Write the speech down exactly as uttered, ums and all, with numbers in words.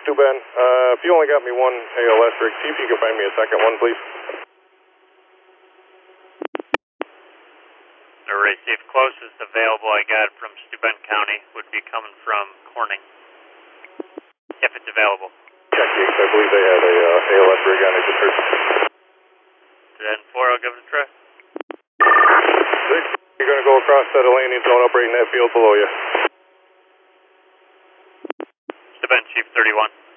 Steuben. Uh, if you only got me one A L S rig, see if you can find me a second one, please. Alright, see if closest available I got from Steuben County would be coming from Corning. If it's available. Check Yates, I believe they had a uh, A L S rig on it, just heard. ten four, I'll give it a try. Six, you're going to go across that landing zone up right in that field below you. Steuben, Chief thirty-one.